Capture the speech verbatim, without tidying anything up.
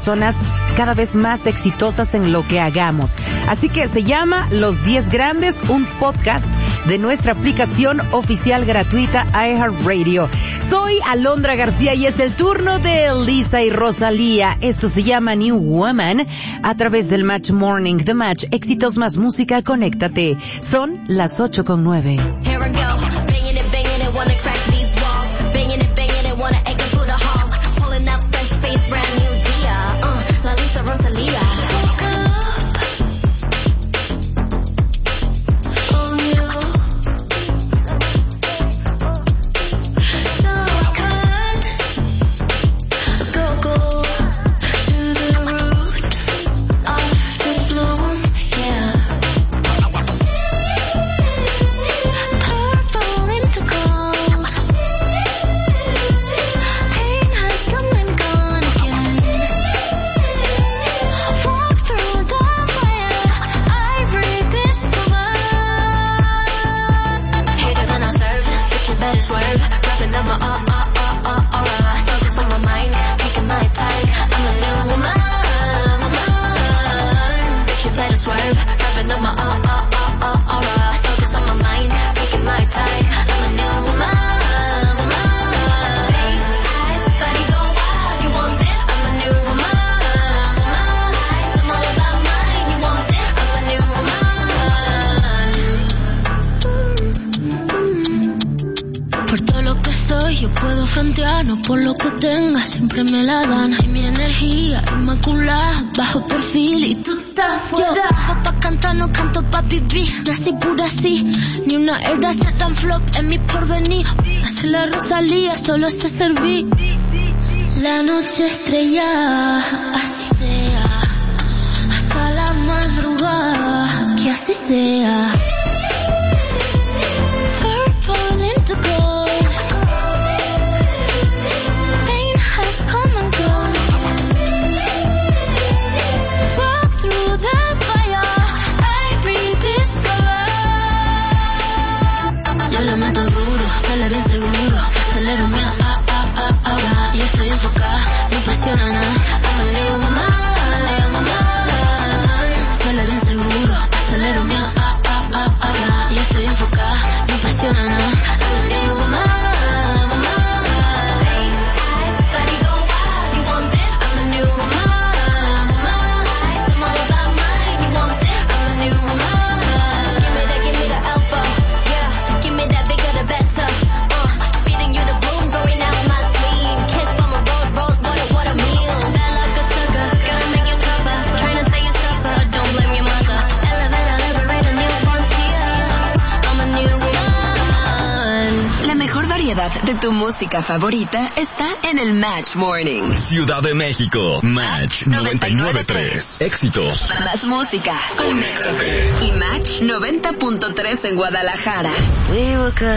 personas cada vez más exitosas en lo que hagamos. Así que se llama Los diez Grandes, un podcast de nuestra aplicación oficial gratuita iHeartRadio. Soy Alondra García y es el turno de Lisa y Rosalía. Esto se llama New Woman a través del Match Morning. The Match, éxitos más música, conéctate. Son las ocho con nueve. Here I go, banging it, banging it, wanna crack these walls. Banging it, banging it, wanna echo through the halls. Pulling up fresh face, brand new Dia. Uh, La Lisa Rosalía. No por lo que tenga, siempre me la dan. Y mi energía inmaculada, bajo perfil y tú estás fuera. Yo bajo pa' cantar, no canto pa' vivir. Nací pura así, ni una era se tan flop en mi porvenir. Hace la Rosalía, solo sé servir. La noche estrellada, así sea. Hasta la madrugada, que así sea. Purple into gold. Bien seguro, acelero mi ah, ah, ah, ahora. Y estoy enfocada, no apasiona nada. I'm a new woman, new woman. Sale bien seguro, acelero mi ah, ah, ah, ahora. Y estoy enfocada, no apasiona nada. I'm a new woman, woman. Face, body go wild, you want this? I'm a new woman, woman. I'm all about mine, you want this? I'm a new woman. Give me that, give me the alpha, yeah. Give me that bigger the better. De tu música favorita está en el Match Morning. Ciudad de México, Match noventa y nueve punto tres. Éxitos. Más música, conéctate. Y Match noventa punto tres en Guadalajara. We were good.